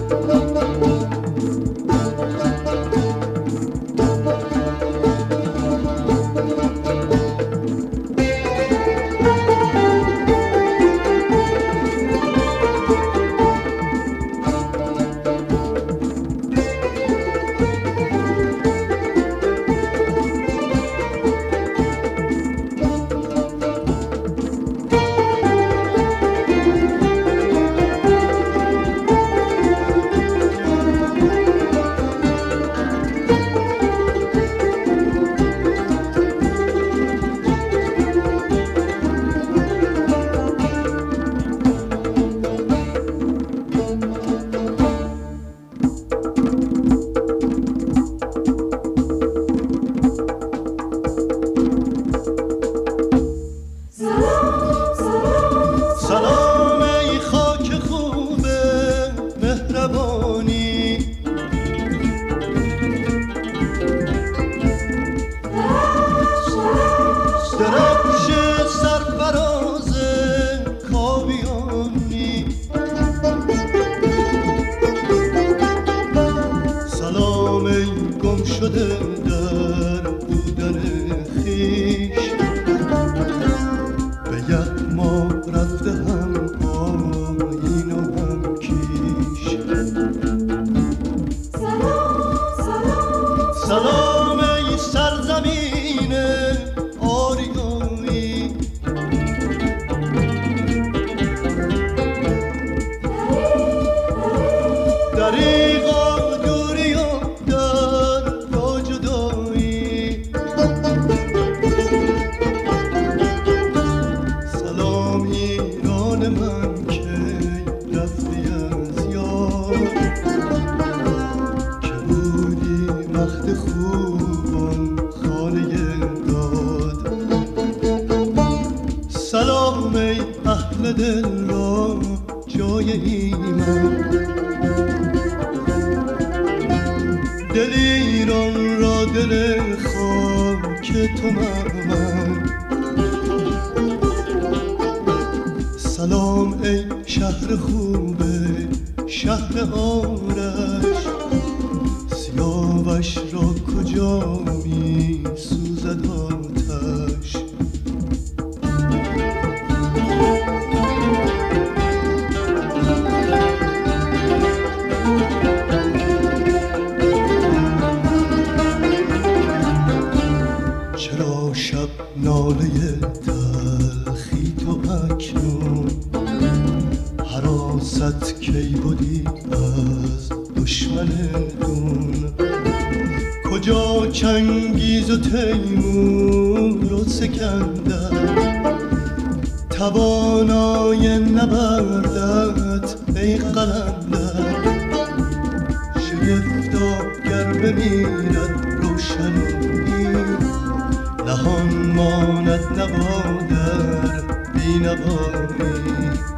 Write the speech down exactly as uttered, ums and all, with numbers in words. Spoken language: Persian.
دل را جای ایمان، دل ایران را دل خاک تو من. سلام ای شهر خوبه شهر آرش، سیاوش را کجا می سوزد آتش. چرا شب ناله تلخی تو اکنون، حراست کی بودی از دشمن دون. کجا چنگیز و تیمور و سکندر، توانای نبردت ای قلندر. شگفتا گر بمیرد روشنی، نهان ماند نوا در بینوایی.